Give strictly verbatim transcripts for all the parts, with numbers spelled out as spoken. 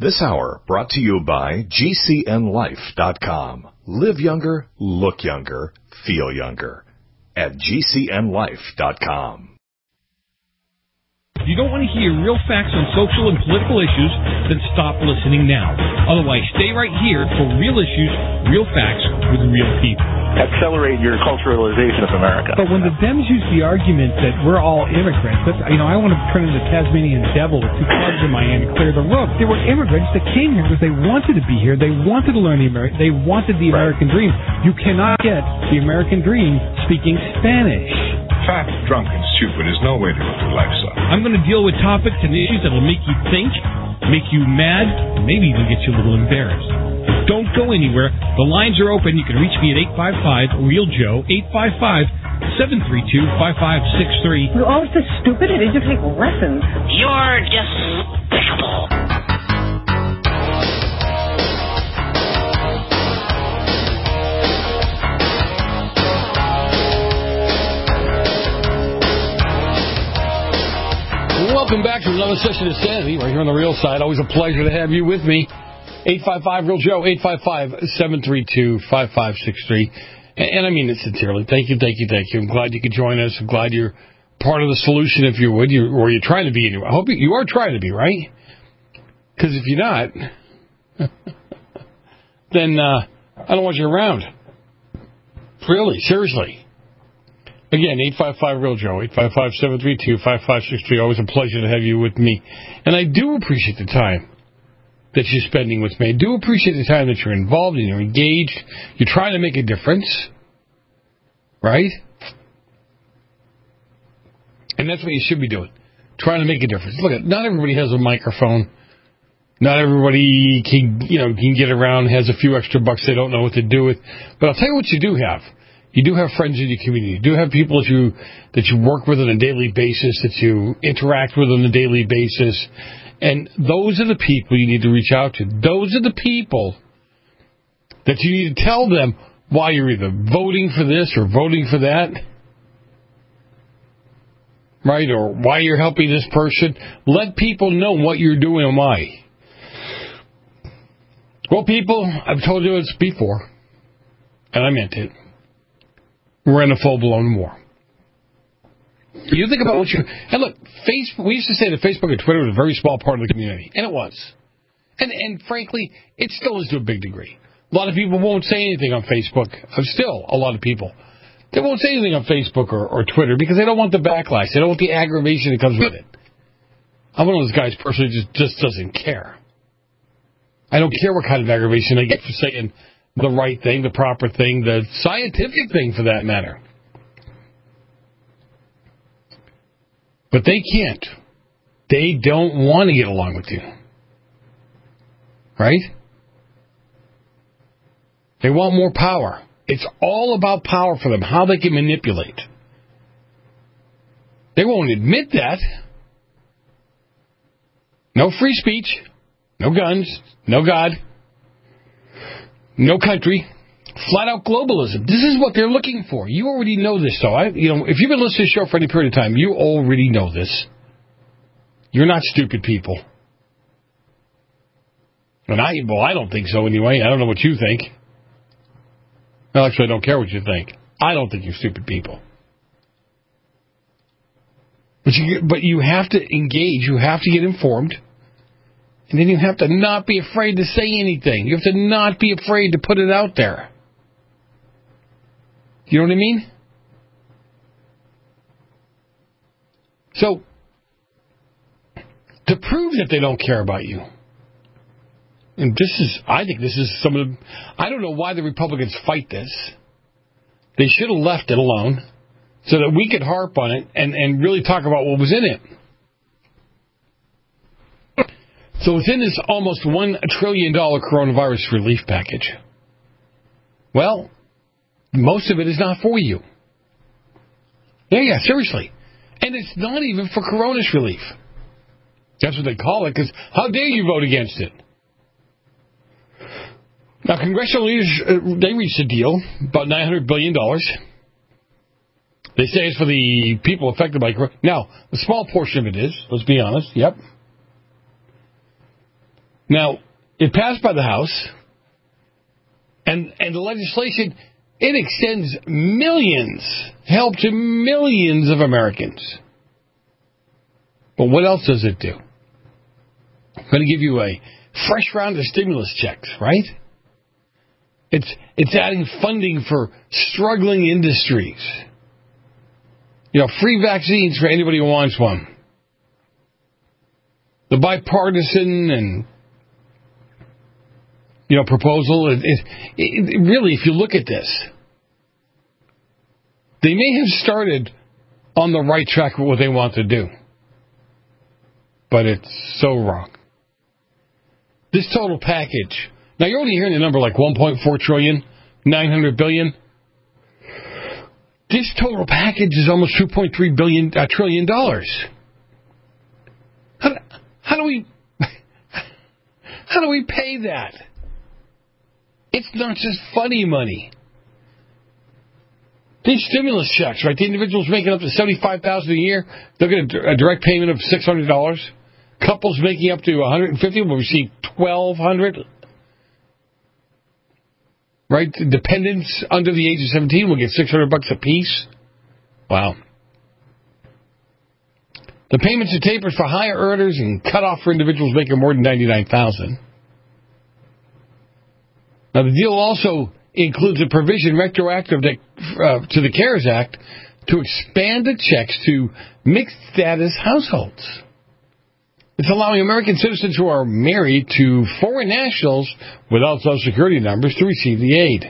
This hour brought to you by G C N life dot com. Live younger, look younger, feel younger at G C N life dot com. If you don't want to hear real facts on social and political issues, then stop listening now. Otherwise, stay right here for real issues, real facts with real people. Accelerate your culturalization of America. But when the Dems use the argument that we're all immigrants, that's, you know, I want to turn into the Tasmanian devil with two clubs in my hand and clear the road. They were immigrants that came here because they wanted to be here. They wanted to learn the American. They wanted the American right. dream. You cannot get the American dream speaking Spanish. Fat, drunk, and stupid is no way to live your life, son. I'm going to deal with topics and issues that will make you think, make you mad, and maybe even get you a little embarrassed. Don't go anywhere. The lines are open. You can reach me at eight five five, real Joe, eight five five, seven three two, five five six three. You're always so stupid. I need to take lessons. You're despicable. Welcome back to another session of Sanity right here on the Real Side. Always a pleasure to have you with me. eight five five, real Joe, eight five five, seven three two, five five six three. And, and I mean it sincerely. Thank you, thank you, thank you. I'm glad you could join us. I'm glad you're part of the solution, if you would, you, or you're trying to be anyway. I hope you, you are trying to be, right? Because if you're not, then uh, I don't want you around. Really, seriously. Again, eight five five, real Joe, eight five five, seven three two, five five six three. Always a pleasure to have you with me. And I do appreciate the time that you're spending with me. I do appreciate the time that you're involved and you're engaged. You're trying to make a difference. Right? And that's what you should be doing. Trying to make a difference. Look, not everybody has a microphone. Not everybody can, you know, can get around, has a few extra bucks they don't know what to do with. But I'll tell you what you do have. You do have friends in your community. You do have people that you that you work with on a daily basis, that you interact with on a daily basis. And those are the people you need to reach out to. Those are the people that you need to tell them why you're either voting for this or voting for that. Right? Or why you're helping this person. Let people know what you're doing and why. Well, people, I've told you this before, and I meant it. We're in a full-blown war. You think about what you... And look, Facebook, we used to say that Facebook and Twitter was a very small part of the community, and it was. And, and frankly, it still is to a big degree. A lot of people won't say anything on Facebook. Still, a lot of people. They won't say anything on Facebook or, or Twitter because they don't want the backlash. They don't want the aggravation that comes with it. I'm one of those guys personally who just, just doesn't care. I don't care what kind of aggravation I get for saying the right thing, the proper thing, the scientific thing for that matter. But they can't. They don't want to get along with you. Right? They want more power. It's all about power for them, how they can manipulate. They won't admit that. No free speech, no guns, no God, no country, flat out globalism. This is what they're looking for. You already know this, though. I, you know, if you've been listening to the show for any period of time, you already know this. You're not stupid people. And I, well, I don't think so anyway. I don't know what you think. Well, actually, I don't care what you think. I don't think you're stupid people. But you, but you have to engage. You have to get informed. And then you have to not be afraid to say anything. You have to not be afraid to put it out there. You know what I mean? So, to prove that they don't care about you, and this is, I think this is some of the, I don't know why the Republicans fight this. They should have left it alone so that we could harp on it and, and really talk about what was in it. So within this almost one trillion dollars coronavirus relief package, well, most of it is not for you. Yeah, yeah, seriously. And it's not even for coronavirus relief. That's what they call it, because how dare you vote against it? Now, congressional leaders, uh, they reached a deal, about nine hundred billion dollars. They say it's for the people affected by corona. Now, a small portion of it is, let's be honest, yep. Now, it passed by the House, and, and the legislation, it extends millions, help to millions of Americans. But what else does it do? I'm going to give you a fresh round of stimulus checks, right? It's it's adding funding for struggling industries. You know, free vaccines for anybody who wants one. The bipartisan and, you know, proposal, it, it, it really, if you look at this, they may have started on the right track with what they want to do. But it's so wrong. This total package, now you're only hearing the number like one point four trillion, nine hundred billion. This total package is almost two point three billion uh, trillion dollars. How, how do we how do we pay that? It's not just funny money. These stimulus checks, right? The individuals making up to seventy-five thousand dollars a year, they'll get a, a direct payment of six hundred dollars. Couples making up to one hundred fifty dollars will receive twelve hundred dollars. Right? Dependents under the age of seventeen will get six hundred bucks a piece. Wow. The payments are tapered for higher earners and cut off for individuals making more than ninety-nine thousand dollars. Now, the deal also includes a provision retroactive to, uh, to the CARES Act to expand the checks to mixed-status households. It's allowing American citizens who are married to foreign nationals without Social Security numbers to receive the aid.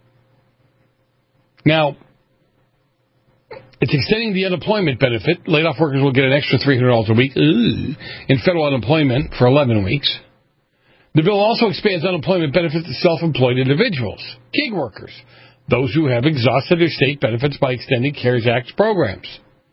Now, it's extending the unemployment benefit. Laid-off workers will get an extra three hundred dollars a week ugh, in federal unemployment for eleven weeks. The bill also expands unemployment benefits to self-employed individuals, gig workers, those who have exhausted their state benefits by extending CARES Act programs.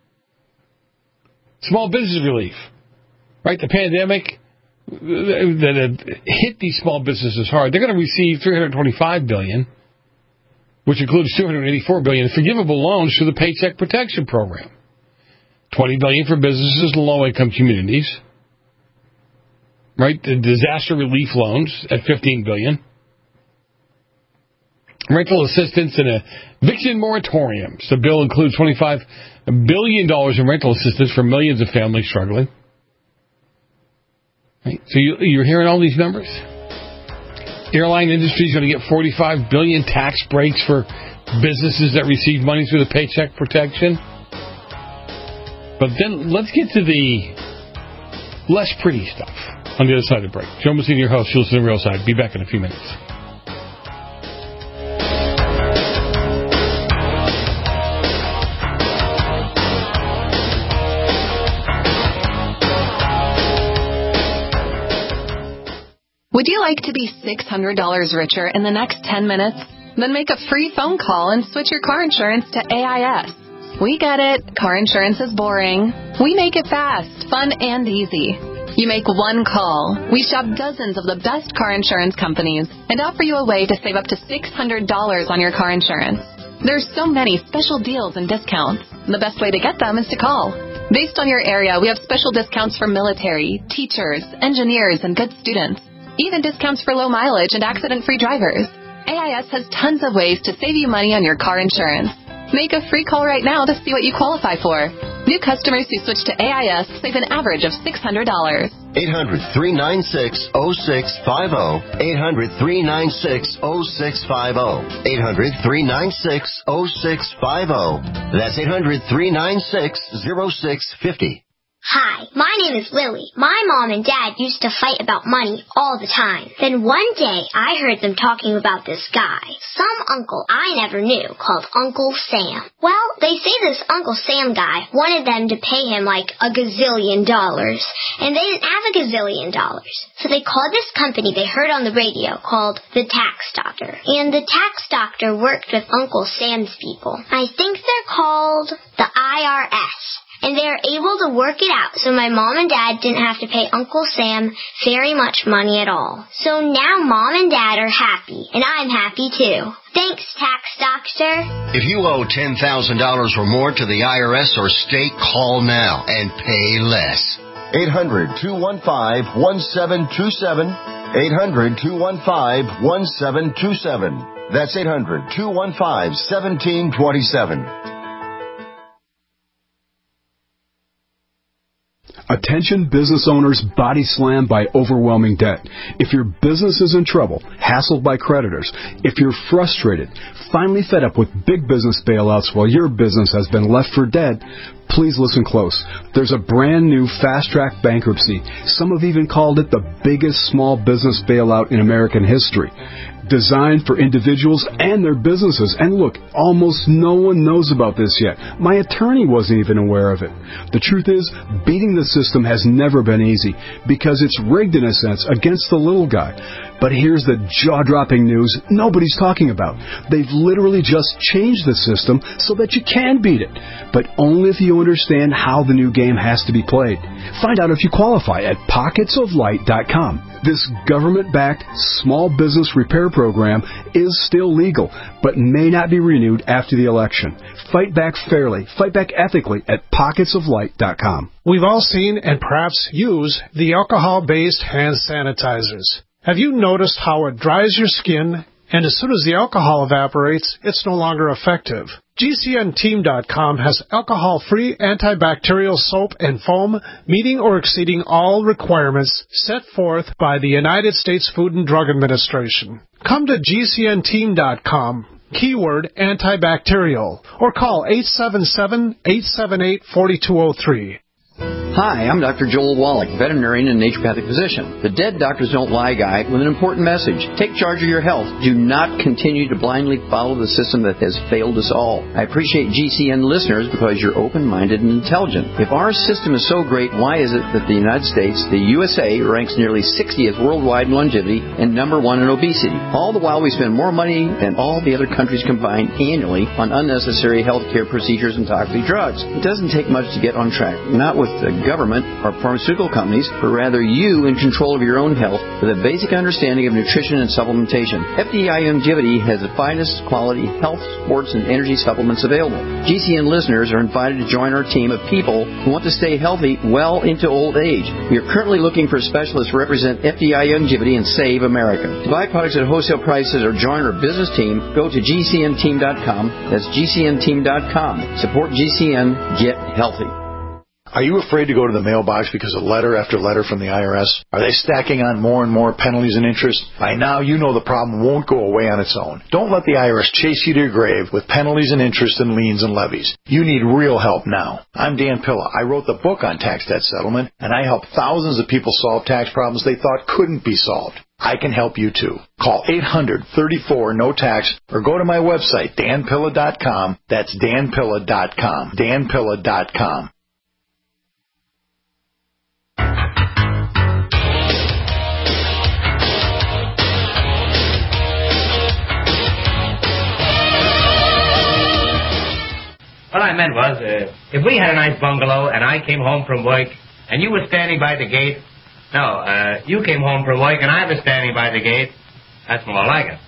Small business relief. Right, the pandemic that had hit these small businesses hard, they're going to receive three hundred twenty-five billion dollars, which includes two hundred eighty-four billion dollars in forgivable loans through the Paycheck Protection Program. twenty billion dollars for businesses in low-income communities. Right, the disaster relief loans at fifteen billion dollars. Rental assistance and eviction moratoriums. The bill includes twenty-five billion dollars in rental assistance for millions of families struggling. Right. So you, you're hearing all these numbers? Airline industry is going to get forty-five billion dollars tax breaks for businesses that receive money through the Paycheck Protection. But then let's get to the less pretty stuff on the other side of the break. Joe Messina, your host. You'll listen to The Real Side. Be back in a few minutes. Would you like to be six hundred dollars richer in the next ten minutes? Then make a free phone call and switch your car insurance to A I S. We get it. Car insurance is boring. We make it fast, fun, and easy. You make one call. We shop dozens of the best car insurance companies and offer you a way to save up to six hundred dollars on your car insurance. There's so many special deals and discounts. The best way to get them is to call. Based on your area, we have special discounts for military, teachers, engineers, and good students. Even discounts for low mileage and accident-free drivers. A I S has tons of ways to save you money on your car insurance. Make a free call right now to see what you qualify for. New customers who switch to A I S save an average of six hundred dollars. eight hundred, three nine six, oh six five oh. eight hundred, three nine six, oh six five oh. eight hundred, three nine six, oh six five oh. That's eight hundred, three nine six, oh six five oh. Hi, my name is Lily. My mom and dad used to fight about money all the time. Then one day, I heard them talking about this guy, some uncle I never knew, called Uncle Sam. Well, they say this Uncle Sam guy wanted them to pay him like a gazillion dollars, and they didn't have a gazillion dollars. So they called this company they heard on the radio called the Tax Doctor. And the Tax Doctor worked with Uncle Sam's people. I think they're called the I R S. And they are able to work it out so my mom and dad didn't have to pay Uncle Sam very much money at all. So now mom and dad are happy, and I'm happy too. Thanks, Tax Doctor. If you owe ten thousand dollars or more to the I R S or state, call now and pay less. eight hundred, two one five, one seven two seven. eight hundred, two one five, one seven two seven. That's eight hundred, two one five, one seven two seven. Attention business owners body slammed by overwhelming debt. If your business is in trouble, hassled by creditors, if you're frustrated, finally fed up with big business bailouts while your business has been left for dead, please listen close. There's a brand new fast-track bankruptcy. Some have even called it the biggest small business bailout in American history. Designed for individuals and their businesses. And look, almost no one knows about this yet. My attorney wasn't even aware of it. The truth is, beating the system has never been easy because it's rigged in a sense against the little guy. But here's the jaw-dropping news nobody's talking about. They've literally just changed the system so that you can beat it, but only if you understand how the new game has to be played. Find out if you qualify at pockets of light dot com. This government-backed small business repair program is still legal, but may not be renewed after the election. Fight back fairly, fight back ethically at pockets of light dot com. We've all seen and perhaps use the alcohol-based hand sanitizers. Have you noticed how it dries your skin, and as soon as the alcohol evaporates, it's no longer effective? G C N team dot com has alcohol-free antibacterial soap and foam meeting or exceeding all requirements set forth by the United States Food and Drug Administration. Come to G C N team dot com, keyword antibacterial, or call eight seven seven, eight seven eight, four two zero three. Hi, I'm Doctor Joel Wallach, veterinarian and naturopathic physician. The Dead Doctors Don't Lie guy with an important message. Take charge of your health. Do not continue to blindly follow the system that has failed us all. I appreciate G C N listeners because you're open-minded and intelligent. If our system is so great, why is it that the United States, the U S A, ranks nearly sixtieth worldwide in longevity and number one in obesity? All the while we spend more money than all the other countries combined annually on unnecessary health care procedures and toxic drugs. It doesn't take much to get on track. Not with the government or pharmaceutical companies, but rather you in control of your own health with a basic understanding of nutrition and supplementation. F D I Longevity has the finest quality health, sports, and energy supplements available. G C N listeners are invited to join our team of people who want to stay healthy well into old age. We are currently looking for specialists to represent F D I Longevity and Save America. To buy products at wholesale prices or join our business team, go to G C N team dot com. That's G C N team dot com. Support G C N. Get healthy. Are you afraid to go to the mailbox because of letter after letter from the I R S? Are they stacking on more and more penalties and interest? By now, you know the problem won't go away on its own. Don't let the I R S chase you to your grave with penalties and interest and liens and levies. You need real help now. I'm Dan Pilla. I wrote the book on tax debt settlement, and I help thousands of people solve tax problems they thought couldn't be solved. I can help you too. Call eight hundred, thirty-four, no tax or go to my website, dan pilla dot com. That's dan pilla dot com. dan pilla dot com. What I meant was, uh, if we had a nice bungalow and I came home from work and you were standing by the gate, no, uh, you came home from work and I was standing by the gate, that's more like it.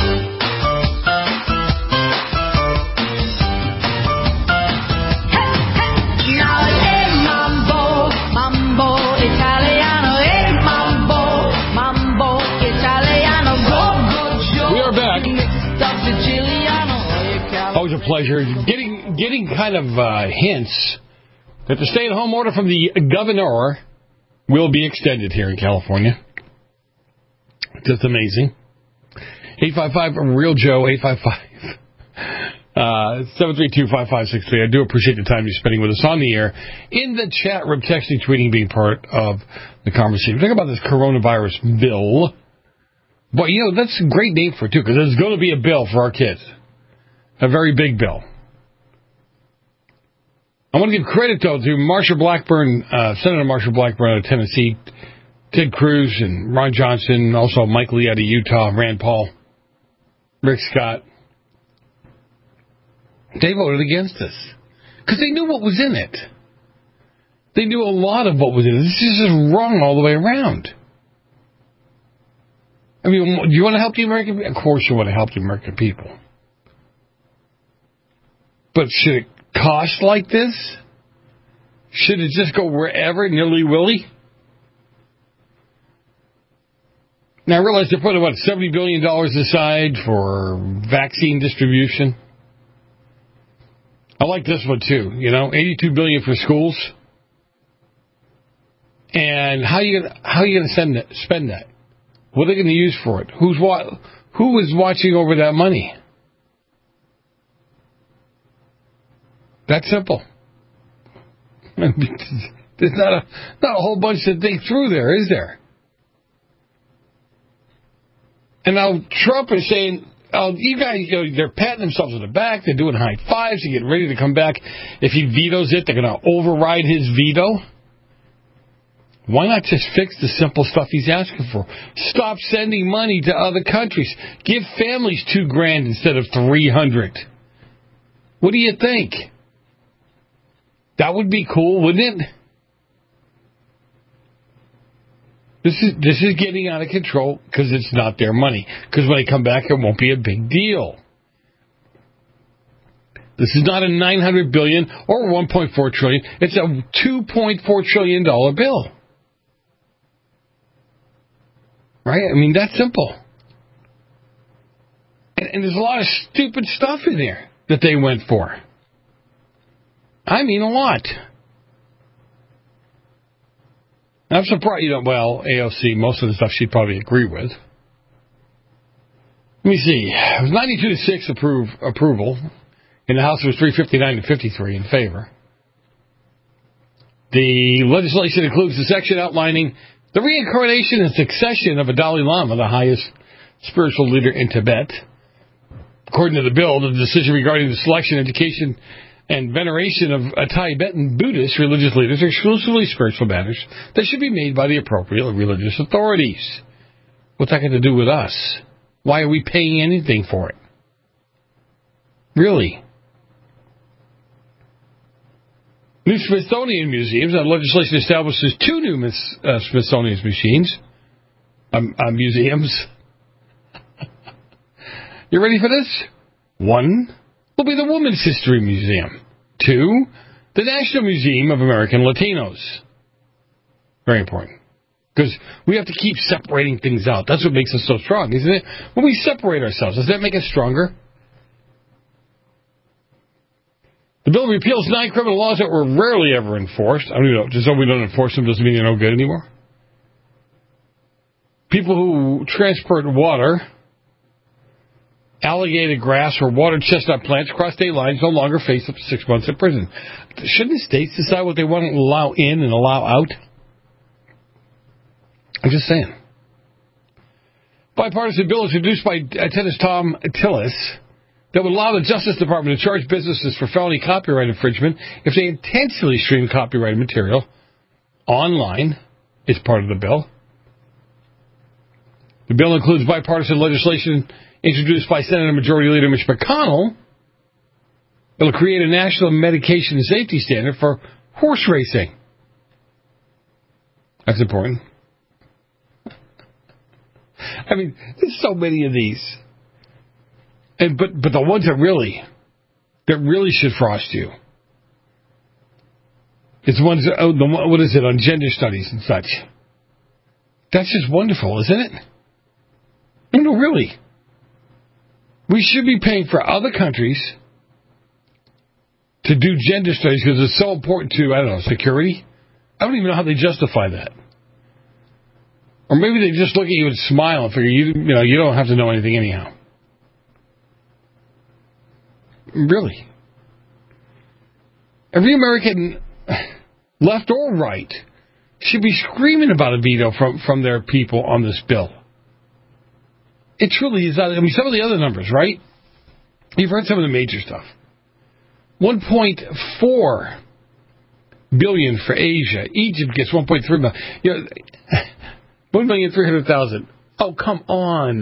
We are back. Always a pleasure. Getting getting kind of uh, hints that the stay-at-home order from the governor will be extended here in California. Just amazing. eight five five Real Joe, eight five five uh, seven three two, five five six three. I do appreciate the time you're spending with us on the air, in the chat room, texting, tweeting, being part of the conversation. We're talking about this coronavirus bill. But, you know, that's a great name for it, too, because there's going to be a bill for our kids. A very big bill. I want to give credit, though, to Marsha Blackburn, uh, Senator Marsha Blackburn out of Tennessee, Ted Cruz and Ron Johnson, also Mike Lee out of Utah, Rand Paul, Rick Scott. They voted against this because they knew what was in it. They knew a lot of what was in it. This is just wrong all the way around. I mean, do you want to help the American people? Of course you want to help the American people. But should it cost like this? Should it just go wherever, nilly-willy? Now, I realize they're putting, what, seventy billion dollars aside for vaccine distribution. I like this one, too. You know, eighty-two billion dollars for schools. And how you gonna, how are you going to send that, spend that? What are they going to use for it? Who's wa- Who is watching over that money? That's simple. There's not a, not a whole bunch to think through there, is there? And now Trump is saying, oh, you guys, you know, they're patting themselves on the back. They're doing high fives. They're getting ready to come back. If he vetoes it, they're going to override his veto. Why not just fix the simple stuff he's asking for? Stop sending money to other countries. Give families two grand instead of three hundred. What do you think? That would be cool, wouldn't it? This is this is getting out of control because it's not their money. Because when they come back, it won't be a big deal. This is not a nine hundred billion dollars or one point four trillion dollars. It's a two point four trillion dollars bill. Right? I mean, that's simple. And, and there's a lot of stupid stuff in there that they went for. I mean, a lot. I'm surprised you don't, well, A O C, most of the stuff she'd probably agree with. Let me see. It was ninety-two to six approve, approval. In the House, it was three fifty-nine to fifty-three in favor. The legislation includes the section outlining the reincarnation and succession of a Dalai Lama, the highest spiritual leader in Tibet. According to the bill, the decision regarding the selection, education, and veneration of a Tibetan Buddhist religious leaders are exclusively spiritual matters that should be made by the appropriate religious authorities. What's that got to do with us? Why are we paying anything for it? Really? New Smithsonian museums. And legislation establishes two new mis- uh, Smithsonian machines, um, uh, museums. You ready for this? One will be the Women's History Museum. Two, the National Museum of American Latinos. Very important. Because we have to keep separating things out. That's what makes us so strong, isn't it? When we separate ourselves, does that make us stronger? The bill repeals nine criminal laws that were rarely ever enforced. I don't know, just so we don't enforce them doesn't mean they're no good anymore. People who transport water, alligator grass, or water chestnut plants across state lines no longer face up to six months in prison. Shouldn't states decide what they want to allow in and allow out? I'm just saying. Bipartisan bill introduced by Tennis Tom Tillis that would allow the Justice Department to charge businesses for felony copyright infringement if they intentionally stream copyrighted material online is part of the bill. The bill includes bipartisan legislation introduced by Senate Majority Leader Mitch McConnell. It will create a national medication safety standard for horse racing. That's important. I mean, there's so many of these. And but but the ones that really that really should frost you. It's the ones that, oh, the, what is it, on gender studies and such. That's just wonderful, isn't it? No, no, really. We should be paying for other countries to do gender studies because it's so important to, I don't know, security. I don't even know how they justify that. Or maybe they just look at you and smile and figure, you, you know, you don't have to know anything anyhow. Really. Every American, left or right, should be screaming about a veto from, from their people on this bill. It truly is. I mean, some of the other numbers, right? You've heard some of the major stuff. one point four billion dollars for Asia. Egypt gets one point three billion dollars. You know, one million three hundred thousand. Oh, come on.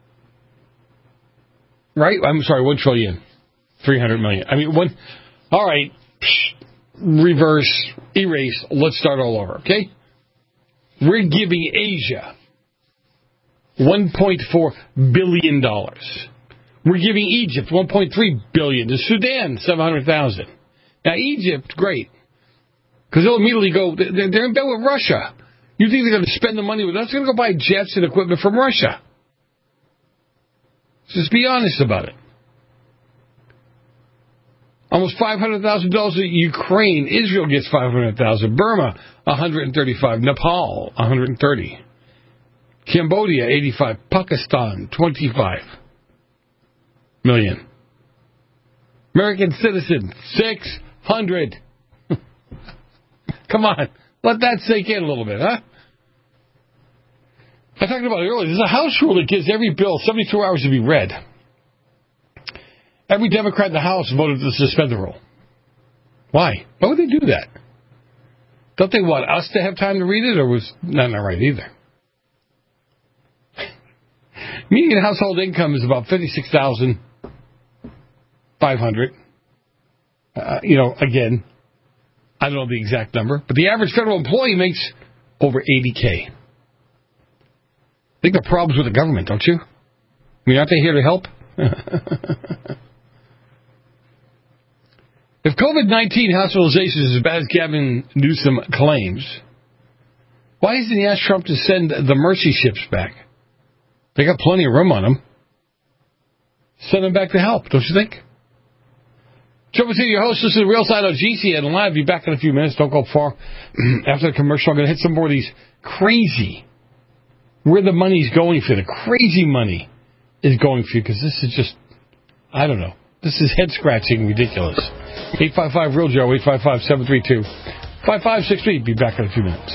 Right? I'm sorry, one trillion three hundred million. I mean, one. All right. Psh, reverse, erase. Let's start all over, okay? We're giving Asia one point four billion dollars. We're giving Egypt one point three billion dollars. To Sudan, seven hundred thousand dollars. Now, Egypt, great. Because they'll immediately go, they're, they're in bed with Russia. You think they're going to spend the money with us? They're going to go buy jets and equipment from Russia. Just be honest about it. Almost five hundred thousand dollars to Ukraine. Israel gets five hundred thousand dollars. Burma, one hundred thirty-five. Nepal, one hundred thirty. Cambodia, eighty-five. Pakistan, twenty-five million. American citizens, six hundred. Come on. Let that sink in a little bit, huh? I talked about it earlier. There's a House rule that gives every bill seventy-two hours to be read. Every Democrat in the House voted to suspend the rule. Why? Why would they do that? Don't they want us to have time to read it, or was that not right either? Median household income is about fifty-six thousand five hundred dollars. Uh, you know, again, I don't know the exact number, but the average federal employee makes over eighty K. I think there are problems with the government, don't you? I mean, aren't they here to help? If COVID nineteen hospitalizations is as bad as Gavin Newsom claims, why hasn't he asked Trump to send the Mercy ships back? They got plenty of room on them. Send them back to help, don't you think? Triple T, your host. This is the Real Side on G C N Live. Be back in a few minutes. Don't go far. After the commercial, I'm going to hit some more of these crazy, where the money's going for, the crazy money is going for, because this is just, I don't know. This is head-scratching ridiculous. eight five five real Joe, eight five five, seven three two, five five six three. Be back in a few minutes.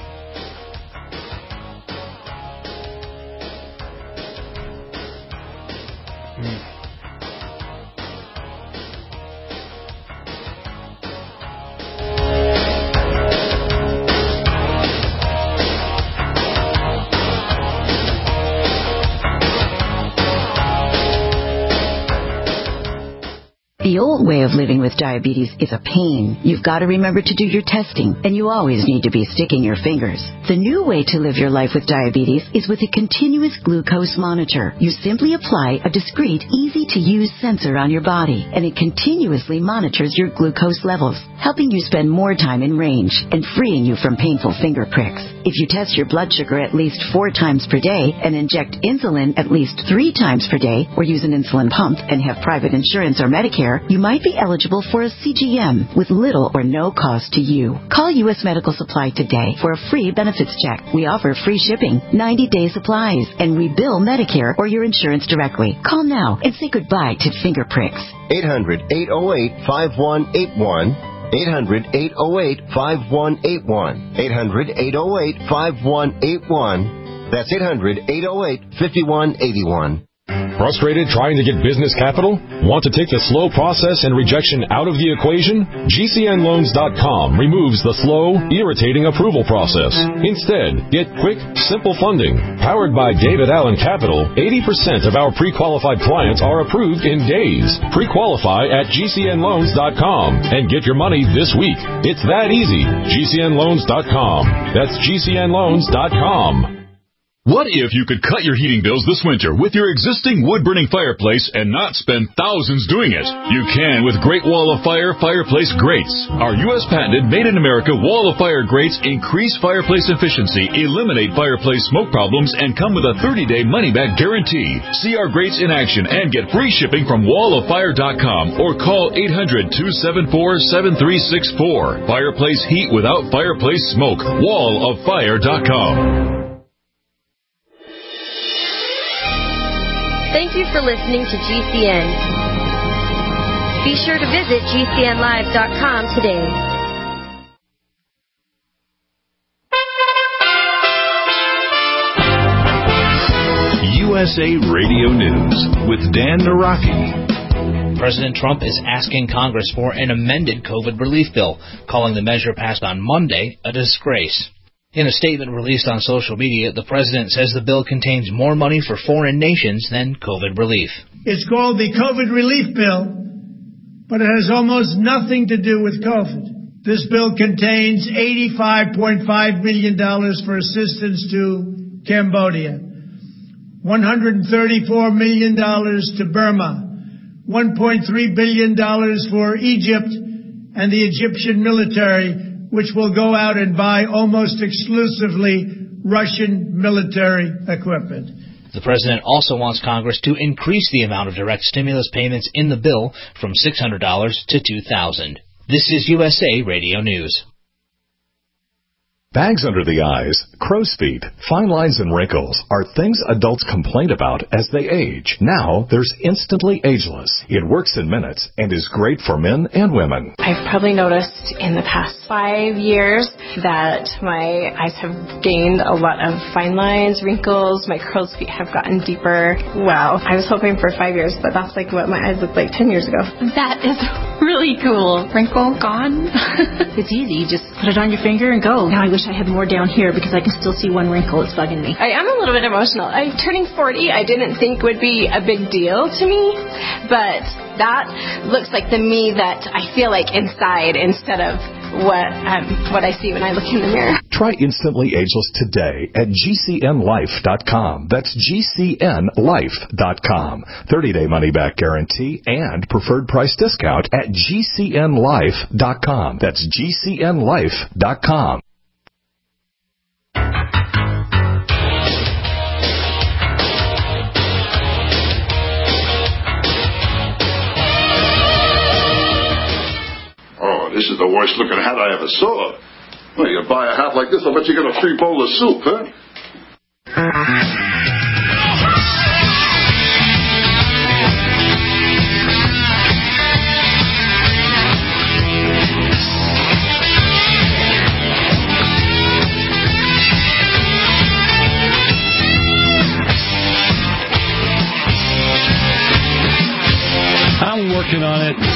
The old way of living with diabetes is a pain. You've got to remember to do your testing, and you always need to be sticking your fingers. The new way to live your life with diabetes is with a continuous glucose monitor. You simply apply a discreet, easy-to-use sensor on your body, and it continuously monitors your glucose levels, helping you spend more time in range and freeing you from painful finger pricks. If you test your blood sugar at least four times per day and inject insulin at least three times per day, or use an insulin pump and have private insurance or Medicare, you might be eligible for a C G M with little or no cost to you. Call U S Medical Supply today for a free benefits check. We offer free shipping, ninety-day supplies, and we bill Medicare or your insurance directly. Call now and say goodbye to finger pricks. eight hundred, eight oh eight, five one eight one. eight hundred, eight oh eight, five one eight one. eight hundred, eight oh eight, five one eight one. That's eight hundred, eight oh eight, five one eight one. Frustrated trying to get business capital? Want to take the slow process and rejection out of the equation? G C N loans dot com removes the slow, irritating approval process. Instead, get quick, simple funding. Powered by David Allen Capital, eighty percent of our pre-qualified clients are approved in days. Pre-qualify at G C N loans dot com and get your money this week. It's that easy. G C N loans dot com. That's G C N loans dot com. What if you could cut your heating bills this winter with your existing wood-burning fireplace and not spend thousands doing it? You can with Great Wall of Fire fireplace grates. Our U S patented made-in-America Wall of Fire grates increase fireplace efficiency, eliminate fireplace smoke problems, and come with a thirty-day money-back guarantee. See our grates in action and get free shipping from wall of fire dot com or call eight hundred, two seven four, seven three six four. Fireplace heat without fireplace smoke. wall of fire dot com. Thank you for listening to G C N. Be sure to visit G C N live dot com today. U S A Radio News with Dan Naraki. President Trump is asking Congress for an amended COVID relief bill, calling the measure passed on Monday a disgrace. In a statement released on social media, the president says the bill contains more money for foreign nations than COVID relief. It's called the COVID relief bill, but it has almost nothing to do with COVID. This bill contains eighty-five point five million dollars for assistance to Cambodia, one hundred thirty-four million dollars to Burma, one point three billion dollars for Egypt and the Egyptian military, which will go out and buy almost exclusively Russian military equipment. The president also wants Congress to increase the amount of direct stimulus payments in the bill from six hundred dollars to two thousand dollars. This is U S A Radio News. Bags under the eyes, crow's feet, fine lines, and wrinkles are things adults complain about as they age. Now, there's Instantly Ageless. It works in minutes and is great for men and women. I've probably noticed in the past five years that my eyes have gained a lot of fine lines, wrinkles, my crow's feet have gotten deeper. Wow, I was hoping for five years, but that's like what my eyes looked like ten years ago. That is really cool. Wrinkle gone. It's easy. You just put it on your finger and go. Now I wish I had more down here because I can still see one wrinkle. It's bugging me. I am a little bit emotional. I'm turning forty. I didn't think would be a big deal to me, but that looks like the me that I feel like inside instead of what um, what I see when I look in the mirror. Try Instantly Ageless today at G C N life dot com. That's G C N life dot com. thirty-day money-back guarantee and preferred price discount at G C N life dot com. That's G C N life dot com. This is the worst looking hat I ever saw. Well, you buy a hat like this, I'll bet you get a free bowl of soup, huh? I'm working on it.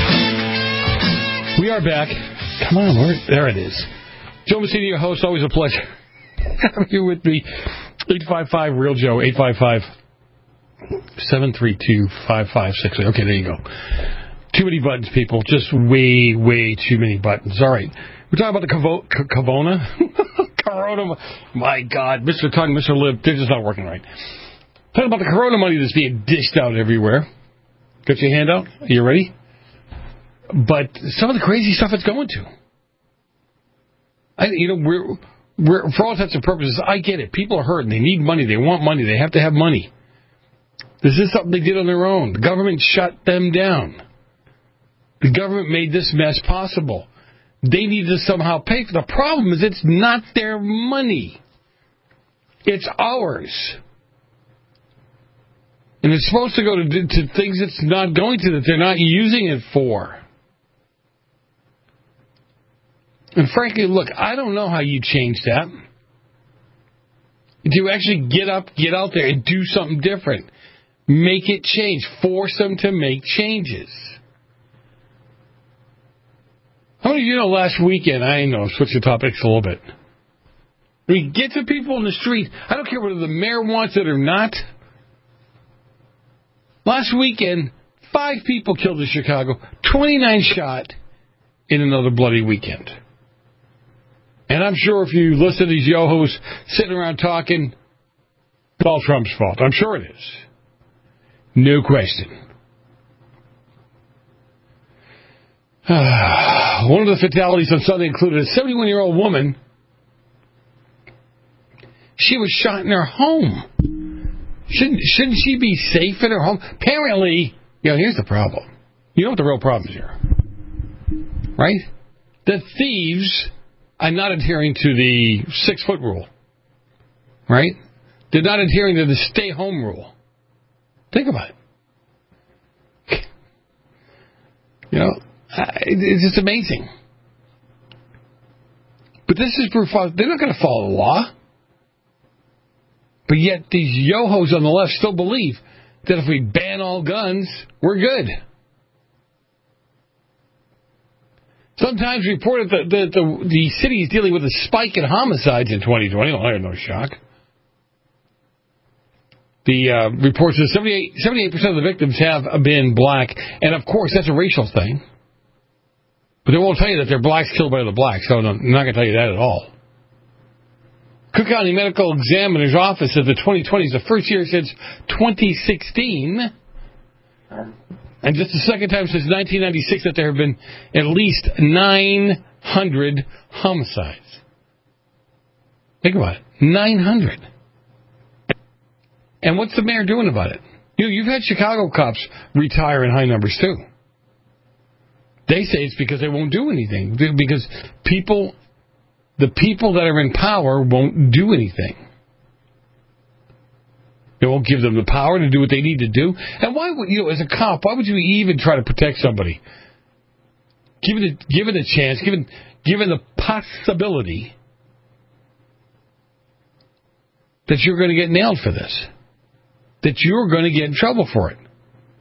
We are back. Come on, where, there it is. Joe Messina, your host. Always a pleasure having you with me. eight five five, real Joe, eight five five, seven three two, five five six eight. Okay, there you go. Too many buttons, people. Just way, way too many buttons. All right. We're talking about the Cavo- C- Cavona. Corona. My God. Mister Tongue, Mister Lib, they're just not working right. Talking about the Corona money that's being dished out everywhere. Got your hand out? Are you ready? But some of the crazy stuff it's going to. I, you know, we're, we're, for all intents and purposes, I get it. People are hurting. They need money. They want money. They have to have money. This is something they did on their own. The government shut them down. The government made this mess possible. They need to somehow pay for it. The problem is it's not their money. It's ours. And it's supposed to go to, to things it's not going to, that they're not using it for. And frankly, look, I don't know how you change that. To actually get up, get out there, and do something different. Make it change. Force them to make changes. How many of you know last weekend, I know, switch the topics a little bit. I mean, get to people in the street. I don't care whether the mayor wants it or not. Last weekend, five people killed in Chicago, twenty-nine shot in another bloody weekend. And I'm sure if you listen to these yo-hos sitting around talking, it's all Trump's fault. I'm sure it is. No question. One of the fatalities on Sunday included a seventy-one-year-old woman. She was shot in her home. Shouldn't, shouldn't she be safe in her home? Apparently, you know, here's the problem. You know what the real problem is here, right? The thieves are not adhering to the six-foot rule, right? They're not adhering to the stay-home rule. Think about it. You know, it's just amazing. But this is proof of, they're not going to follow the law. But yet these yo-hos on the left still believe that if we ban all guns, we're good. Sometimes reported that the, the, the city is dealing with a spike in homicides in twenty twenty. Oh, I had no shock. The uh, reports that seventy-eight, seventy-eight percent of the victims have been black. And, of course, that's a racial thing. But they won't tell you that they're blacks killed by the blacks. So I'm not going to tell you that at all. Cook County Medical Examiner's Office said that twenty twenty is the first year since twenty sixteen, and just the second time since nineteen ninety-six that there have been at least nine hundred homicides. Think about it. nine hundred. And what's the mayor doing about it? You know, you've had Chicago cops retire in high numbers, too. They say it's because they won't do anything. Because people, the people that are in power won't do anything. They won't give them the power to do what they need to do. And why would you, as a cop, why would you even try to protect somebody? Given it, given a chance, given, given the possibility that you're going to get nailed for this. That you're going to get in trouble for it. I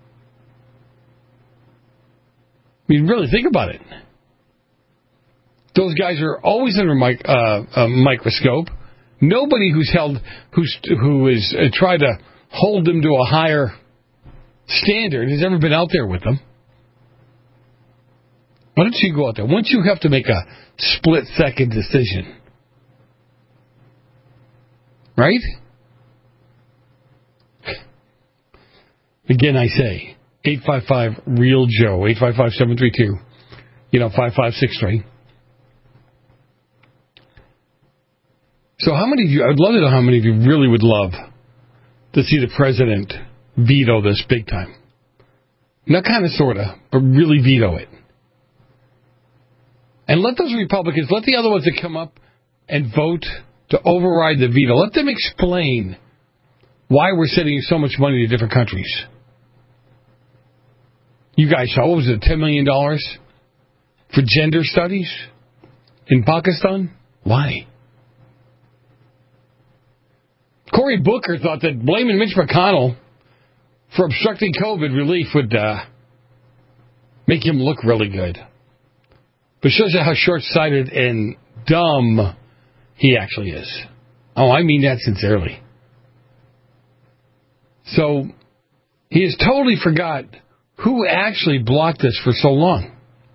mean, really think about it. Those guys are always under mic, uh, a microscope. Nobody who's held, who's who is uh, tried to hold them to a higher standard has ever been out there with them. Why don't you go out there? Once you have to make a split-second decision, right? Again, I say, eight five five, REAL Joe, eight five five, seven three two, you know, five five six three. So how many of you, I'd love to know how many of you really would love to see the president veto this big time. Not kind of, sort of, but really veto it. And let those Republicans, let the other ones that come up and vote to override the veto, let them explain why we're sending so much money to different countries. You guys saw, what was it, ten million dollars for gender studies in Pakistan? Why? Cory Booker thought that blaming Mitch McConnell for obstructing COVID relief would uh, make him look really good. But it shows you how short-sighted and dumb he actually is. Oh, I mean that sincerely. So, he has totally forgot who actually blocked this for so long.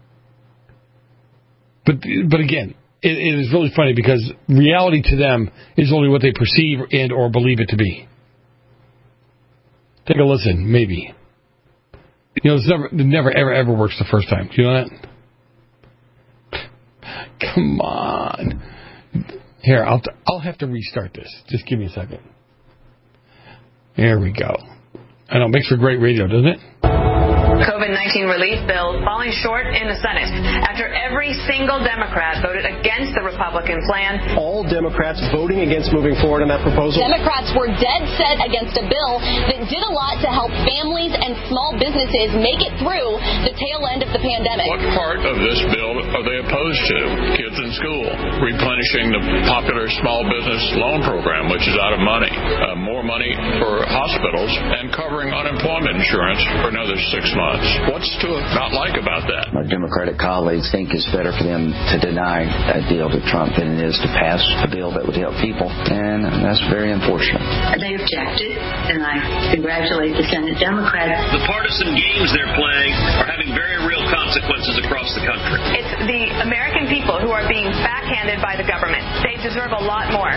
But but again, it, it is really funny because reality to them is only what they perceive and or believe it to be. Take a listen, maybe. You know, it's never, it never, ever, ever works the first time. Do you know that? Come on. Here, I'll, I'll have to restart this. Just give me a second. There we go. I know, it makes for great radio, doesn't it? COVID nineteen relief bill falling short in the Senate after every single Democrat voted against the Republican plan. All Democrats voting against moving forward on that proposal. Democrats were dead set against a bill that did a lot to help families and small businesses make it through the tail end of the pandemic. What part of this bill are they opposed to? Kids in school, replenishing the popular small business loan program, which is out of money, uh, more money for hospitals, and covering unemployment insurance for another six months. What's to not like about that? My Democratic colleagues think it's better for them to deny a deal to Trump than it is to pass a bill that would help people, and that's very unfortunate. They objected, and I congratulate the Senate Democrats. The partisan games they're playing are having very real consequences across the country. It's the American people who are being backhanded by the government. They deserve a lot more.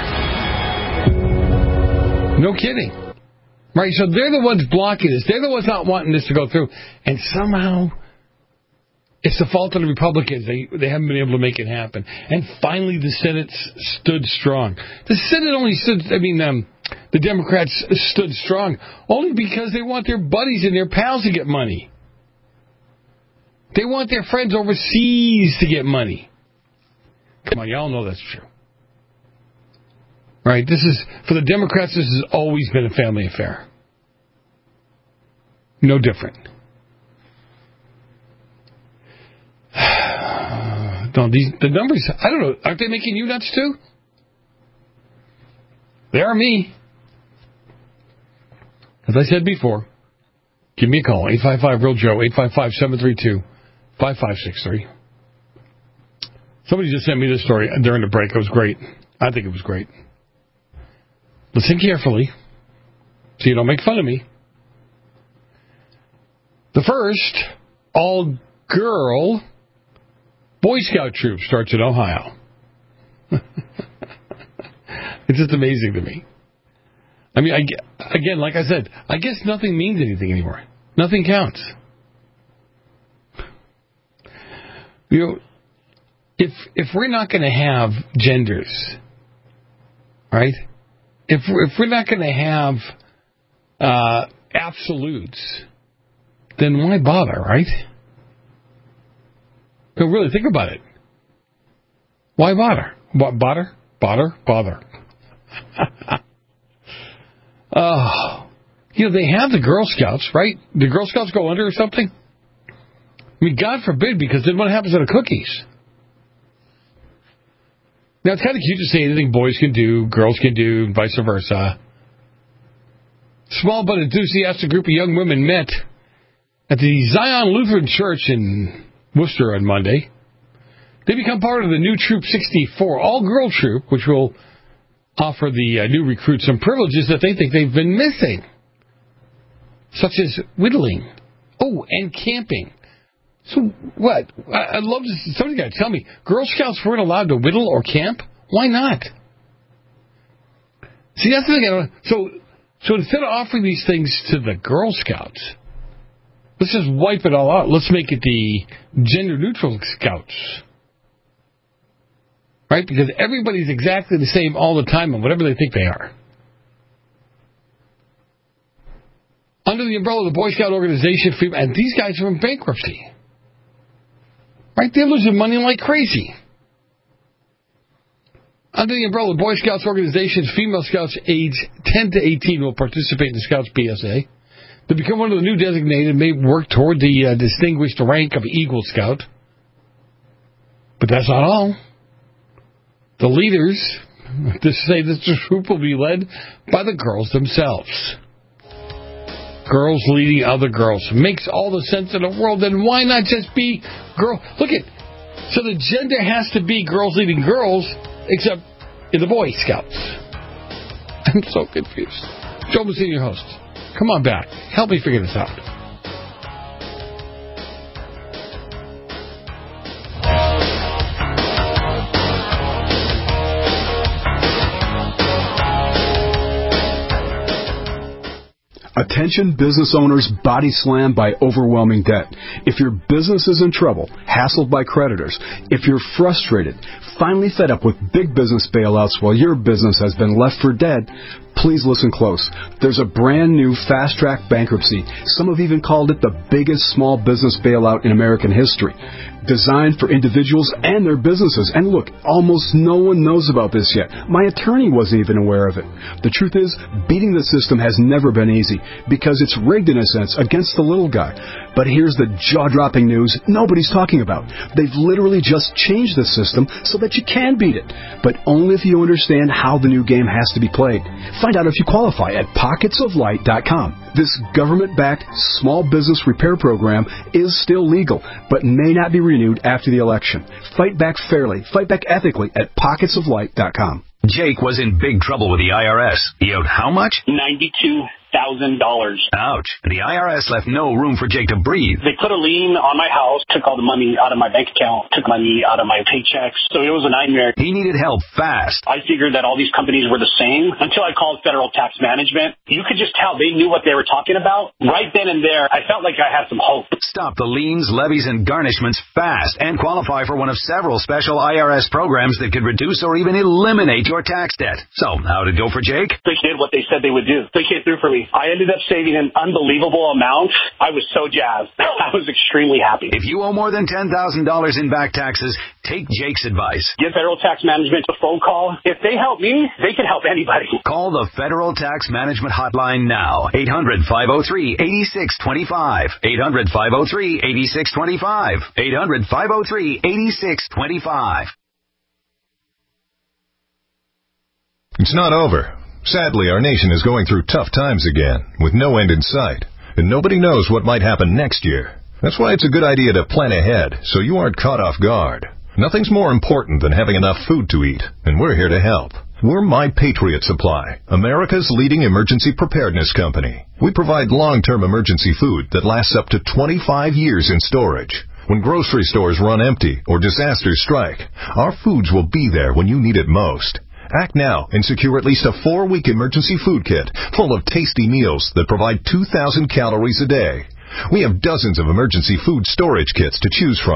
No kidding. Right, so they're the ones blocking this. They're the ones not wanting this to go through. And somehow, it's the fault of the Republicans. They they haven't been able to make it happen. And finally, the Senate stood strong. The Senate only stood, I mean, um, the Democrats stood strong only because they want their buddies and their pals to get money. They want their friends overseas to get money. Come on, y'all know that's true. Right, this is, for the Democrats, this has always been a family affair. No different. No, these, the numbers, I don't know, aren't they making you nuts too? They are me. As I said before, give me a call, eight five five, real Joe, eight five five, seven three two, five five six three. Somebody just sent me this story during the break. It was great. I think it was great. Listen carefully, so you don't make fun of me. The first all-girl Boy Scout troop starts in Ohio. It's just amazing to me. I mean, I, again, like I said, I guess nothing means anything anymore. Nothing counts. You know, if if we're not going to have genders, right? If we're, if we're not going to have uh, absolutes, then why bother, right? No, really, think about it. Why bother? B- bother? Bother? Bother. Oh, you know, they have the Girl Scouts, right? The Girl Scouts go under or something? I mean, God forbid, because then what happens to the cookies? Now, it's kind of cute to say anything boys can do, girls can do, and vice versa. Small but enthusiastic group of young women met at the Zion Lutheran Church in Worcester on Monday. They become part of the new Troop sixty-four, all-girl troop, which will offer the uh, new recruits some privileges that they think they've been missing, such as whittling. Oh, and camping. So what? I'd love to. Somebody's got to tell me. Girl Scouts weren't allowed to whittle or camp. Why not? See, that's the thing. I don't, so, so instead of offering these things to the Girl Scouts, let's just wipe it all out. Let's make it the gender-neutral Scouts, right? Because everybody's exactly the same all the time, and whatever they think they are. Under the umbrella of the Boy Scout organization, and these guys are in bankruptcy. Right? They're losing money like crazy. Under the umbrella of Boy Scouts organizations, female scouts aged ten to eighteen will participate in the Scouts P S A. They become one of the new designated and may work toward the uh, distinguished rank of Eagle Scout. But that's not all. The leaders to say that the troop will be led by the girls themselves. Girls leading other girls. Makes all the sense in the world. Then why not just be girl? Look at, so the gender has to be girls leading girls, except in the Boy Scouts. I'm so confused. Joe Messina, your host. Come on back. Help me figure this out. Attention business owners body slammed by overwhelming debt. If your business is in trouble, hassled by creditors, if you're frustrated, finally fed up with big business bailouts while your business has been left for dead, please listen close. There's a brand new fast-track bankruptcy. Some have even called it the biggest small business bailout in American history. Designed for individuals and their businesses. And look, almost no one knows about this yet. My attorney wasn't even aware of it. The truth is, beating the system has never been easy because it's rigged in a sense against the little guy. But here's the jaw-dropping news nobody's talking about. They've literally just changed the system so that you can beat it, but only if you understand how the new game has to be played. Find out if you qualify at pockets of light dot com. This government-backed small business repair program is still legal, but may not be renewed after the election. Fight back fairly, fight back ethically at pockets of light dot com. Jake was in big trouble with the I R S. He owed how much? ninety-two thousand dollars. Ouch. The I R S left no room for Jake to breathe. They put a lien on my house, took all the money out of my bank account, took money out of my paychecks, so it was a nightmare. He needed help fast. I figured that all these companies were the same until I called Federal Tax Management. You could just tell they knew what they were talking about. Right then and there, I felt like I had some hope. Stop the liens, levies, and garnishments fast and qualify for one of several special I R S programs that could reduce or even eliminate your tax debt. So, how'd it go for Jake? They did what they said they would do. They came through for me. I ended up saving an unbelievable amount. I was so jazzed. I was extremely happy. If you owe more than ten thousand dollars in back taxes, take Jake's advice. Give Federal Tax Management a phone call. If they help me, they can help anybody. Call the Federal Tax Management Hotline now. eight hundred, five oh three, eight six two five. eight hundred, five oh three, eight six two five. eight hundred, five oh three, eight six two five. It's not over. Sadly, our nation is going through tough times again, with no end in sight, and nobody knows what might happen next year. That's why it's a good idea to plan ahead, so you aren't caught off guard. Nothing's more important than having enough food to eat, and we're here to help. We're My Patriot Supply, America's leading emergency preparedness company. We provide long-term emergency food that lasts up to twenty-five years in storage. When grocery stores run empty or disasters strike, our foods will be there when you need it most. Act now and secure at least a four-week emergency food kit full of tasty meals that provide two thousand calories a day. We have dozens of emergency food storage kits to choose from.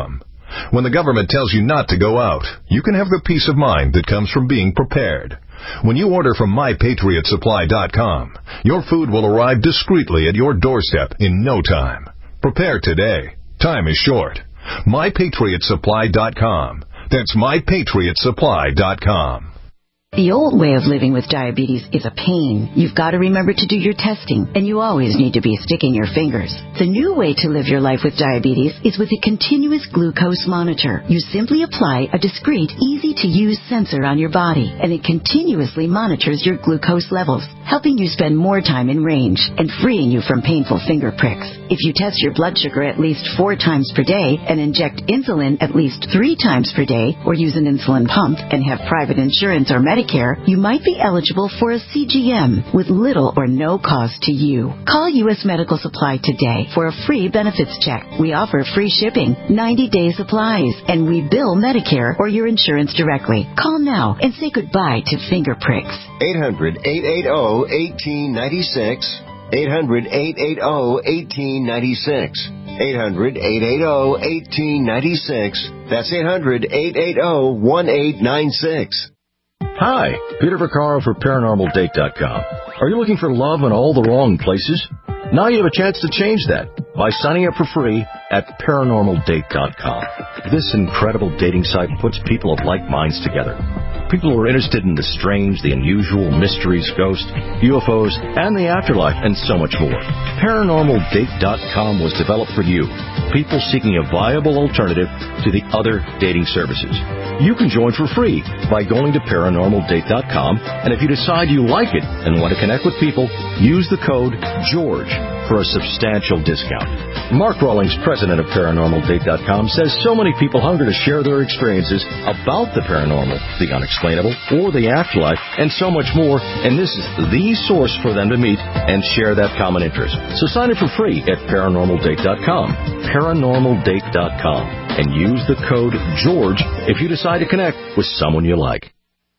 When the government tells you not to go out, you can have the peace of mind that comes from being prepared. When you order from my patriot supply dot com, your food will arrive discreetly at your doorstep in no time. Prepare today. Time is short. my patriot supply dot com. That's my patriot supply dot com. The old way of living with diabetes is a pain. You've got to remember to do your testing, and you always need to be sticking your fingers. The new way to live your life with diabetes is with a continuous glucose monitor. You simply apply a discreet, easy-to-use sensor on your body, and it continuously monitors your glucose levels, helping you spend more time in range and freeing you from painful finger pricks. If you test your blood sugar at least four times per day and inject insulin at least three times per day, or use an insulin pump and have private insurance or Medicare, you might be eligible for a C G M with little or no cost to you. Call U S Medical Supply today for a free benefits check. We offer free shipping, ninety-day supplies, and we bill Medicare or your insurance directly. Call now and say goodbye to finger pricks. eight hundred, eight eight zero, one eight nine six. eight hundred, eight eight zero, one eight nine six. eight hundred, eight eight zero, one eight nine six. That's eight hundred, eight eight zero, one eight nine six. Hi, Peter Vaccaro for Paranormal Date dot com. Are you looking for love in all the wrong places? Now you have a chance to change that by signing up for free at Paranormal Date dot com. This incredible dating site puts people of like minds together. People who are interested in the strange, the unusual, mysteries, ghosts, U F Os, and the afterlife, and so much more. Paranormal Date dot com was developed for you, people seeking a viable alternative to the other dating services. You can join for free by going to Paranormal Date dot com, and if you decide you like it and want to connect with people, use the code GEORGE for a substantial discount. Mark Rawlings, president of Paranormal Date dot com, says so many people hunger to share their experiences about the paranormal, the unexplainable, or the afterlife, and so much more, and this is the source for them to meet and share that common interest. So sign up for free at Paranormal Date dot com, Paranormal Date dot com, and use the code GEORGE if you decide to connect with someone you like.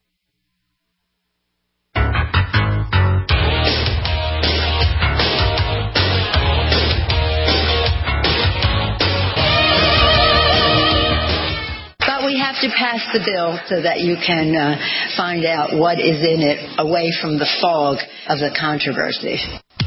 To pass the bill so that you can uh, find out what is in it away from the fog of the controversy.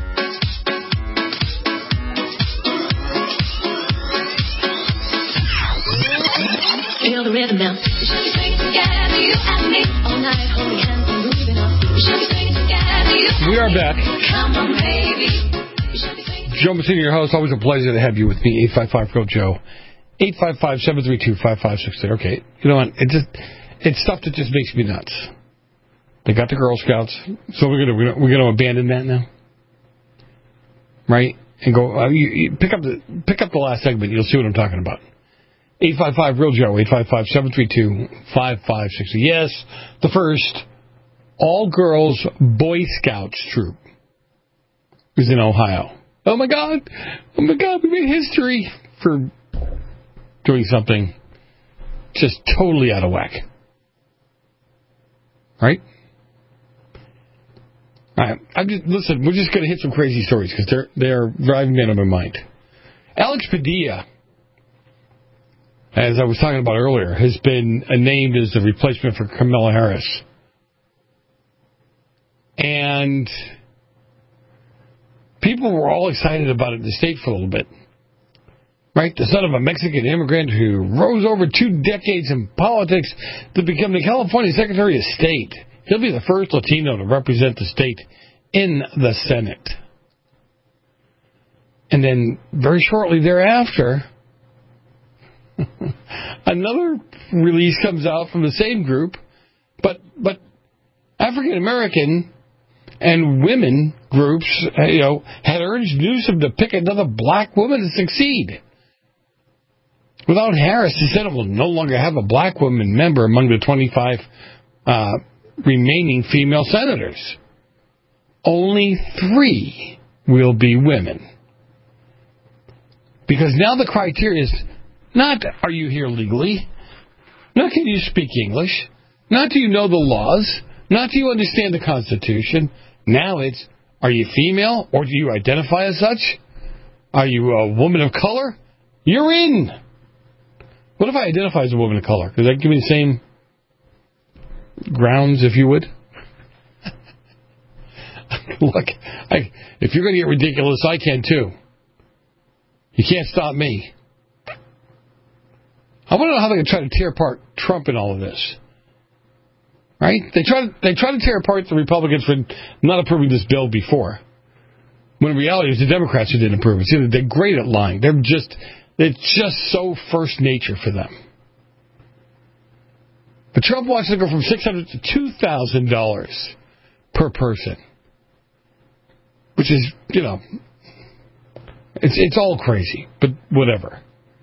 Feel the rhythm now. We should be singing together, you and me, all night, holding hands and moving on. We should be singing together, you and me. We are back. Come on, baby. Joe Messina, your host. Always a pleasure to have you with me. eight five five, real Joe. eight five five, seven three two, five five six eight. Okay, you know what? It just it's stuff that just makes me nuts. They got the Girl Scouts, so we're gonna we're gonna, we're gonna abandon that now, right? And go uh, you, you pick up the pick up the last segment. You'll see what I'm talking about. eight five five, real Joe. eight five five, seven three two, five five six eight. Yes, the first all girls Boy Scouts troop is in Ohio. Oh my God! Oh my God! We made history for doing something just totally out of whack. Right? All right. I'm just, listen, we're just going to hit some crazy stories because they're, they're driving me out of my mind. Alex Padilla, as I was talking about earlier, has been named as the replacement for Kamala Harris. And people were all excited about it in the state for a little bit. Right, the son of a Mexican immigrant who rose over two decades in politics to become the California Secretary of State. He'll be the first Latino to represent the state in the Senate. And then very shortly thereafter, another release comes out from the same group, but but African American and women groups, you know, had urged Newsom to pick another black woman to succeed. Without Harris, the Senate will no longer have a black woman member among the twenty-five uh, remaining female senators. Only three will be women. Because now the criteria is not, are you here legally? Not, can you speak English? Not, do you know the laws? Not, do you understand the Constitution? Now it's, are you female or do you identify as such? Are you a woman of color? You're in. What if I identify as a woman of color? Does that give me the same grounds, if you would? Look, I, if you're going to get ridiculous, I can too. You can't stop me. I want to know how they can try to tear apart Trump in all of this. Right? They try to, they try to tear apart the Republicans for not approving this bill before. When in reality, it was the Democrats who didn't approve it. See, they're great at lying. They're just, it's just so first nature for them. But Trump wants to go from six hundred dollars to two thousand dollars per person. Which is, you know, it's it's all crazy, but whatever.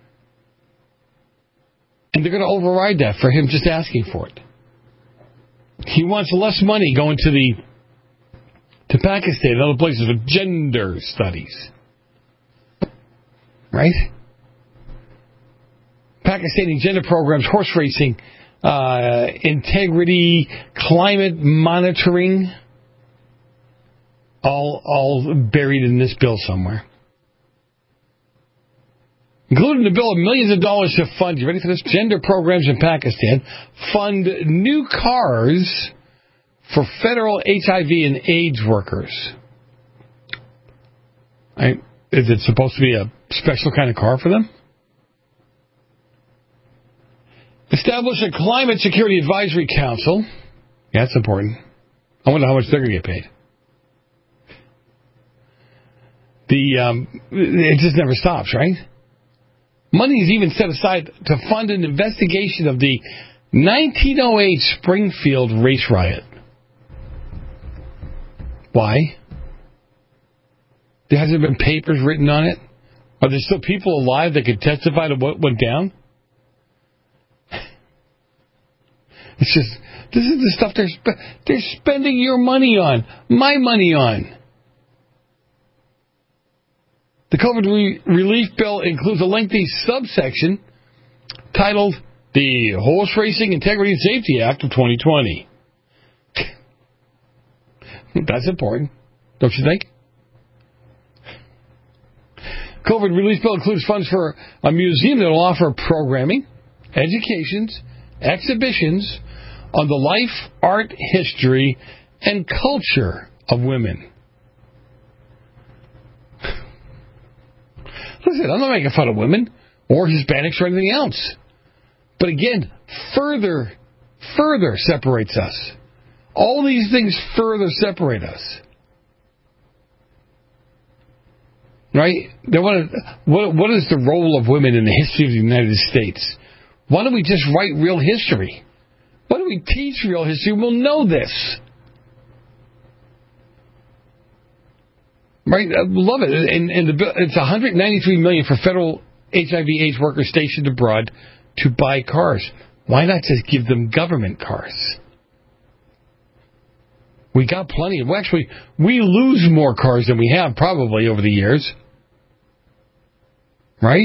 And they're going to override that for him just asking for it. He wants less money going to the to Pakistan and other places with gender studies. Right? Pakistani gender programs, horse racing, uh, integrity, climate monitoring, all all buried in this bill somewhere. Including the bill of millions of dollars to fund, you ready for this? Gender programs in Pakistan, fund new cars for federal H I V and AIDS workers. I, is it supposed to be a special kind of car for them? Establish a climate security advisory council. Yeah, that's important. I wonder how much they're going to get paid. The um, it just never stops, right? Money is even set aside to fund an investigation of the nineteen oh eight Springfield race riot. Why? There hasn't been papers written on it? Are there still people alive that could testify to what went down? It's just, this is the stuff they're, sp- they're spending your money on, my money on. The COVID re- relief bill includes a lengthy subsection titled the Horse Racing Integrity and Safety Act of twenty twenty. That's important, don't you think? COVID relief bill includes funds for a museum that will offer programming, educations, exhibitions on the life, art, history, and culture of women. Listen, I'm not making fun of women or Hispanics or anything else. But again, further, further separates us. All these things further separate us. Right? They want to, what, what is the role of women in the history of the United States? Why don't we just write real history? Why don't we teach real history? We'll know this. Right? I love it. And, and the, it's one hundred ninety-three million dollars for federal H I V AIDS workers stationed abroad to buy cars. Why not just give them government cars? We got plenty of... Well, actually, we lose more cars than we have probably over the years. Right?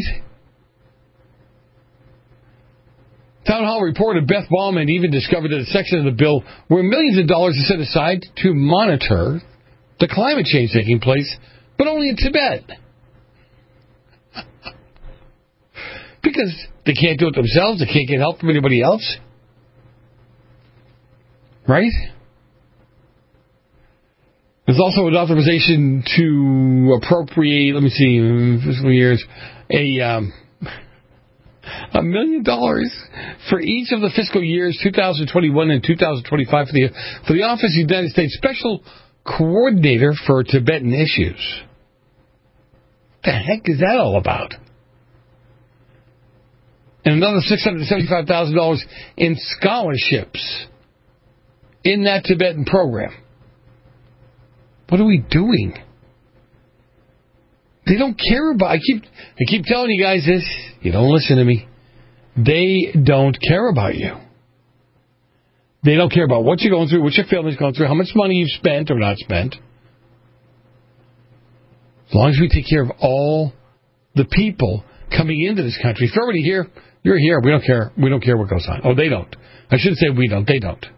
Town Hall reporter Beth Ballman even discovered that a section of the bill where millions of dollars are set aside to monitor the climate change taking place, but only in Tibet. Because they can't do it themselves, they can't get help from anybody else. Right? There's also an authorization to appropriate, let me see, fiscal years, a um, a million dollars for each of the fiscal years two thousand twenty-one and two thousand twenty-five for the for the Office of the United States Special Coordinator for Tibetan Issues. What the heck is that all about? And another six hundred seventy-five thousand dollars in scholarships in that Tibetan program. What are we doing? They don't care about... I keep I keep telling you guys this. You don't listen to me. They don't care about you. They don't care about what you're going through, what your family's going through, how much money you've spent or not spent. As long as we take care of all the people coming into this country. If you're already here, you're here. We don't care. We don't care what goes on. Oh, they don't. I shouldn't say we don't. They don't.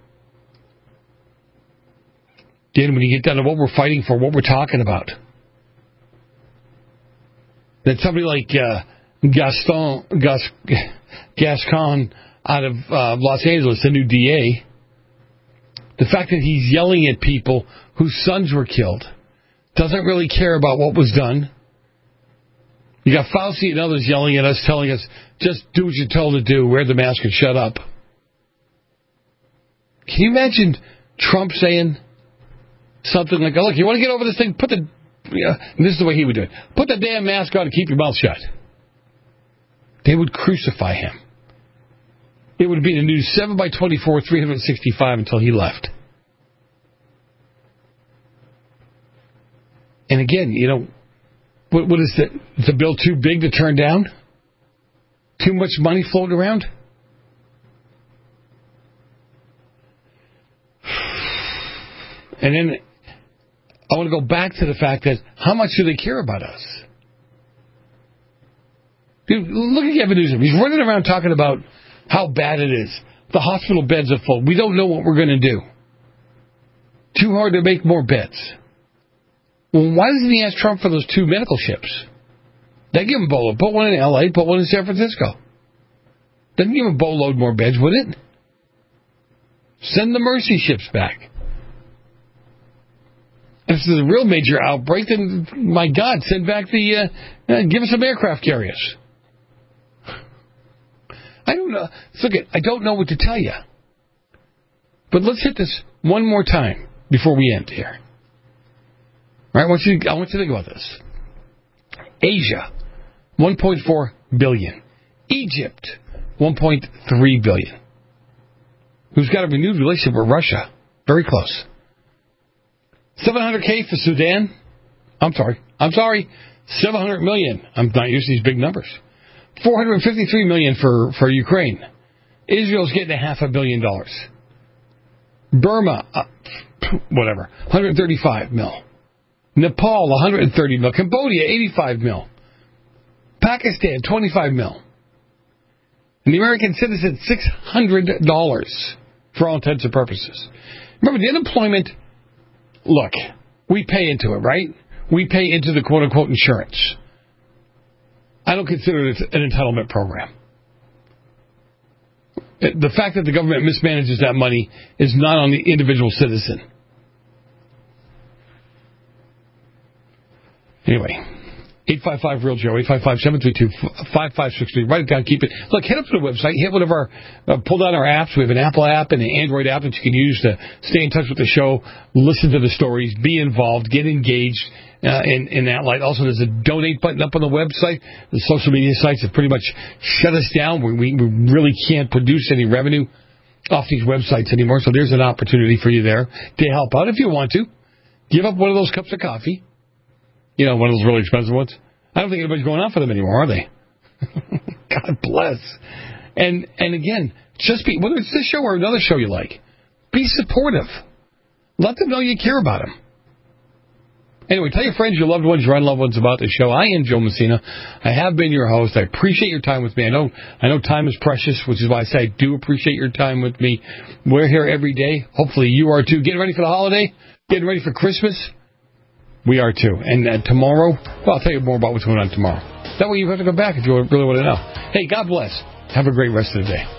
Then when you get down to what we're fighting for, what we're talking about, then somebody like uh, Gaston Gas, Gascon out of uh, Los Angeles, the new D A, the fact that he's yelling at people whose sons were killed, doesn't really care about what was done. You got Fauci and others yelling at us, telling us, just do what you're told to do, wear the mask and shut up. Can you imagine Trump saying something like, oh, look, you want to get over this thing? Put the, yeah, and this is the way he would do it. Put the damn mask on and keep your mouth shut. They would crucify him. It would be the news seven by twenty-four, three hundred sixty-five until he left. And again, you know, what, what is the, is the bill too big to turn down? Too much money floating around? And then I want to go back to the fact that how much do they care about us? Dude, look at Gavin Newsom. He's running around talking about how bad it is. The hospital beds are full. We don't know what we're going to do. Too hard to make more beds. Well, why doesn't he ask Trump for those two medical ships? They give him a boatload. Put one in L A, put one in San Francisco. Doesn't give him a boatload more beds, would it? Send the Mercy ships back. If there's a real major outbreak, then, my God, send back the, uh, uh, give us some aircraft carriers. I don't know. Look, I don't know what to tell you. But let's hit this one more time before we end here. All right, I want you to, I want you to think about this. Asia, one point four billion. Egypt, one point three billion. Who's got a renewed relationship with Russia? Very close. seven hundred K for Sudan. I'm sorry. I'm sorry. seven hundred million. I'm not used to these big numbers. four hundred fifty-three million for, for Ukraine. Israel's getting a half a billion dollars. Burma, uh, whatever, one hundred thirty-five mil. Nepal, one hundred thirty mil. Cambodia, eighty-five mil. Pakistan, twenty-five mil. And the American citizen, six hundred dollars for all intents and purposes. Remember, the unemployment, look, we pay into it, right? We pay into the quote-unquote insurance. I don't consider it an entitlement program. The fact that the government mismanages that money is not on the individual citizen. Anyway, eight five five real Joe, eight five five, seven three two, five five six three. Write it down, keep it. Look, head up to the website, hit one of our, uh, pull down our apps. We have an Apple app and an Android app that you can use to stay in touch with the show, listen to the stories, be involved, get engaged uh, in, in that light. Also, there's a donate button up on the website. The social media sites have pretty much shut us down. We, we, we really can't produce any revenue off these websites anymore, so there's an opportunity for you there to help out if you want to. Give up one of those cups of coffee. You know, one of those really expensive ones. I don't think anybody's going out for them anymore, are they? God bless. And and again, just be, whether it's this show or another show you like, be supportive. Let them know you care about them. Anyway, tell your friends, your loved ones, your unloved ones about the show. I am Joe Messina. I have been your host. I appreciate your time with me. I know I know time is precious, which is why I say I do appreciate your time with me. We're here every day. Hopefully you are too. Getting ready for the holiday? Getting ready for Christmas? We are too. And uh, tomorrow, well, I'll tell you more about what's going on tomorrow. That way you have to go back if you really want to know. Hey, God bless. Have a great rest of the day.